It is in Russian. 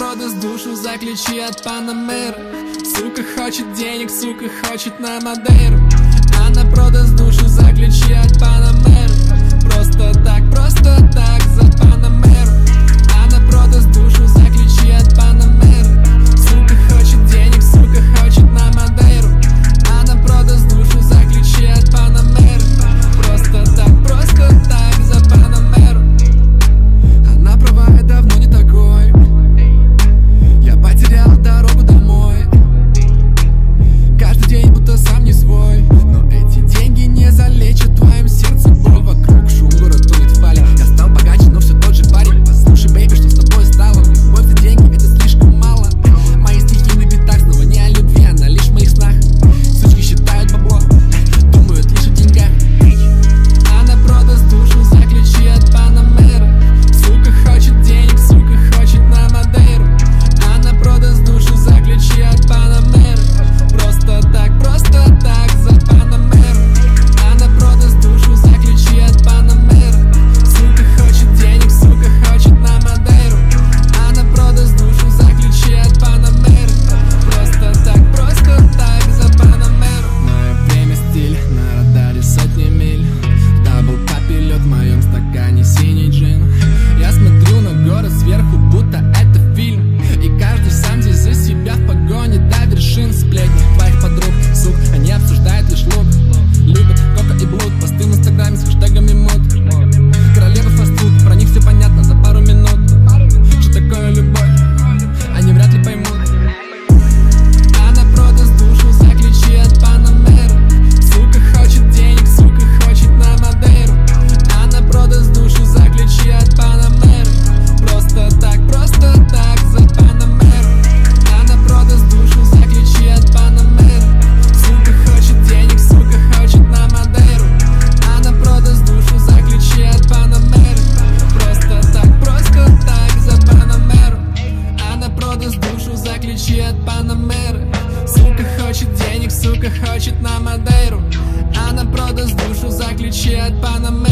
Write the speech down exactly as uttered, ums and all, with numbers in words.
продаст душу за ключи от Панамеры. Сука хочет денег, сука хочет на Мадейру. Она продаст душу за ключи от Панамеры. Просто так, просто так за Панамеру. Она продаст душу за ключи от Панамеры. Сука хочет денег, сука хочет на Мадейру. Она продаст душу за ключи от Панамеры. Просто так, просто так за Панамеру. Она права, я давно не такой. Я потерял дорогу домой. Каждый день будто сам не свой. Но эти деньги не залечат твоим сердцем боль. Вокруг шум, город тонет в пале. Я стал богаче, но все тот же парень. Послушай, бейби, что с тобой стало? Любовь за деньги, это слишком мало. Мои стихи на битах снова не о любви, она лишь в моих снах. Сучки считают бабло, думают лишь о деньгах. Она продаст душу за ключи от Панамеры. Сука хочет денег, сука хочет на Мадейру. Она продаст душу за ключи от Панамеры. Просто так, просто так за Панамеру. Она продаст душу за ключи от Панамеры. Сука хочет денег, сука хочет на Мадейру. Она продаст душу за ключи от Панамеры. Просто так, просто так за Панамеру. Мое время стиль, на радаре сотни миль. В даблкапе лед в моем стакане синий джин. Я смотрю на город сверху, будто это фильм. И каждый сам здесь за себя в погоне до вершин. Сплетни твоих подруг, сук, они обсуждают лишь лук. Любят кока и блуд, посты в инстаграме с хэштегами мод. Королева фастфуд, про них все понятно за пару минут. Что такое любовь, они вряд ли поймут. Она продаст душу за ключи от Панамеры. Сука хочет денег, сука хочет на Мадейру. Она продаст душу за ключи от Панамеры. Просто так, просто так за Панамеру. Она продаст душу за ключи от Панамеры. Сука хочет денег, сука хочет на Мадейру. Она продаст душу за ключи от Панамеры. Просто так, просто так за Панамеру. Она продаст душу за ключи от Панамеры. Сука хочет денег, сука хочет на Мадейру. Она продаст душу за ключи от Панамеры.